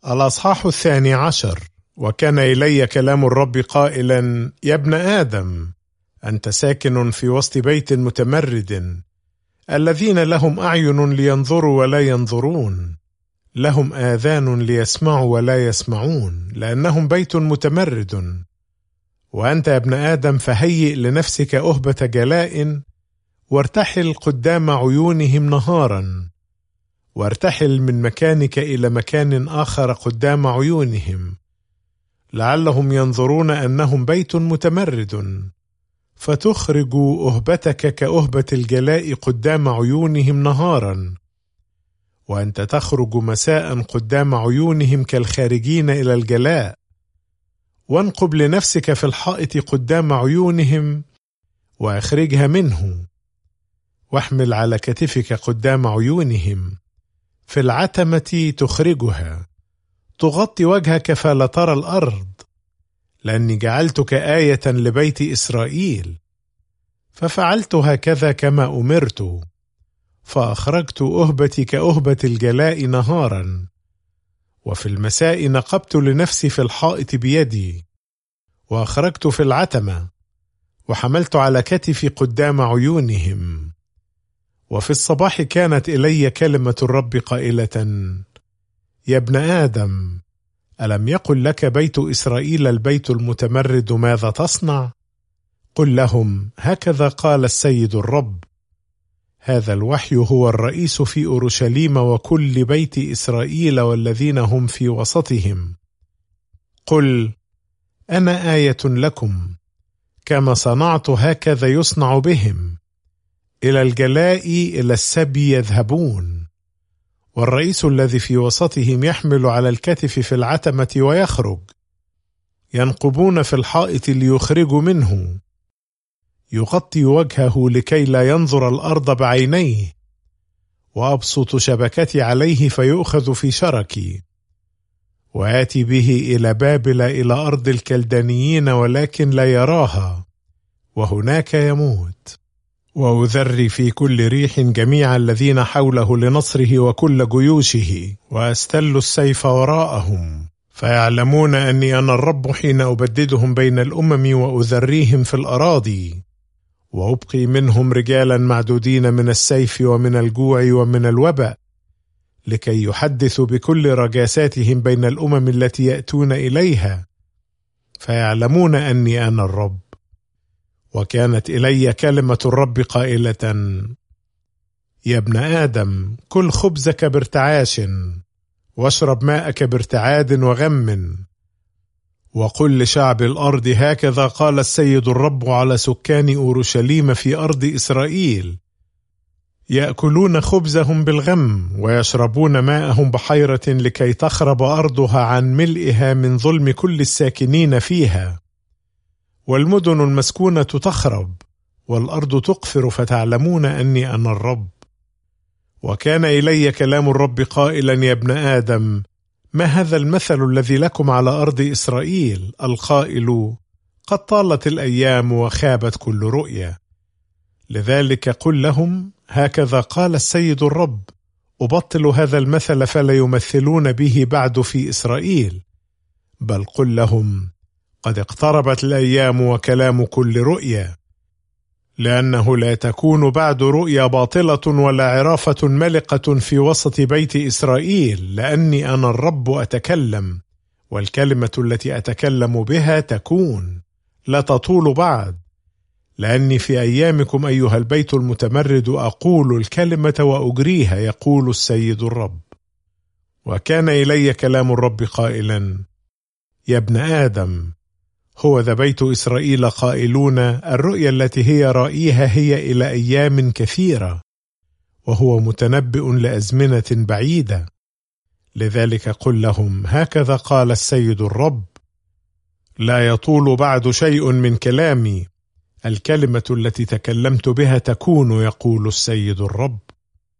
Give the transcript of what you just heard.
الأصحاح 12. وكان إلي كلام الرب قائلا: يا ابن آدم، أنت ساكن في وسط بيت متمرد، الذين لهم أعين لينظروا ولا ينظرون، لهم آذان ليسمعوا ولا يسمعون، لأنهم بيت متمرد. وأنت يا ابن آدم فهيئ لنفسك أهبة جلاء، وارتحل قدام عيونهم نهارا، وارتحل من مكانك إلى مكان آخر قدام عيونهم، لعلهم ينظرون أنهم بيت متمرد، فتخرج أهبتك كأهبة الجلاء قدام عيونهم نهارا، وأنت تخرج مساء قدام عيونهم كالخارجين إلى الجلاء. وانقب لنفسك في الحائط قدام عيونهم، وأخرجها منه، واحمل على كتفك قدام عيونهم، في العتمة تخرجها، تغطي وجهك فلا ترى الأرض، لأني جعلتك آية لبيت إسرائيل. ففعلت هكذا كما أمرت، فأخرجت أهبتي كأهبة الجلاء نهارا، وفي المساء نقبت لنفسي في الحائط بيدي، وأخرجت في العتمة، وحملت على كتفي قدام عيونهم. وفي الصباح كانت إلي كلمة الرب قائلة: يا ابن آدم، ألم يقل لك بيت إسرائيل البيت المتمرد ماذا تصنع؟ قل لهم: هكذا قال السيد الرب: هذا الوحي هو الرئيس في أورشليم وكل بيت إسرائيل والذين هم في وسطهم. قل: أنا آية لكم، كما صنعت هكذا يصنع بهم، إلى الجلاء إلى السبي يذهبون، والرئيس الذي في وسطهم يحمل على الكتف في العتمة ويخرج، ينقبون في الحائط ليخرجوا منه، يغطي وجهه لكي لا ينظر الأرض بعينيه، وأبسط شبكتي عليه فيؤخذ في شركي، وآتي به إلى بابل إلى أرض الكلدانيين ولكن لا يراها، وهناك يموت. وأذري في كل ريح جميع الذين حوله لنصره وكل جيوشه، وأستل السيف وراءهم، فيعلمون أني أنا الرب حين أبددهم بين الأمم وأذريهم في الأراضي، وأبقي منهم رجالا معدودين من السيف ومن الجوع ومن الوباء، لكي يحدثوا بكل رجاساتهم بين الأمم التي يأتون إليها، فيعلمون أني أنا الرب. وكانت إلي كلمة الرب قائلة: يا ابن آدم، كل خبزك بارتعاش، واشرب ماءك بارتعاد وغم، وقل لشعب الأرض: هكذا قال السيد الرب على سكان أورشليم في أرض إسرائيل: يأكلون خبزهم بالغم ويشربون ماءهم بحيرة، لكي تخرب أرضها عن ملئها من ظلم كل الساكنين فيها، والمدن المسكونة تخرب، والأرض تقفر، فتعلمون أني أنا الرب. وكان إلي كلام الرب قائلا: يا ابن آدم، ما هذا المثل الذي لكم على أرض إسرائيل القائل: قد طالت الأيام وخابت كل رؤية؟ لذلك قل لهم: هكذا قال السيد الرب: أبطل هذا المثل فلا يمثلون به بعد في إسرائيل، بل قل لهم: قد اقتربت الأيام وكلام كل رؤية، لأنه لا تكون بعد رؤيا باطلة ولا عرافة ملقة في وسط بيت إسرائيل، لأني أنا الرب أتكلم، والكلمة التي أتكلم بها تكون، لا تطول بعد، لأني في أيامكم أيها البيت المتمرد أقول الكلمة وأجريها، يقول السيد الرب. وكان إلي كلام الرب قائلا: يا ابن آدم، هو ذا بيت إسرائيل قائلون: الرؤيا التي هي رأيها هي إلى أيام كثيرة، وهو متنبئ لأزمنة بعيدة. لذلك قل لهم: هكذا قال السيد الرب: لا يطول بعد شيء من كلامي، الكلمة التي تكلمت بها تكون، يقول السيد الرب.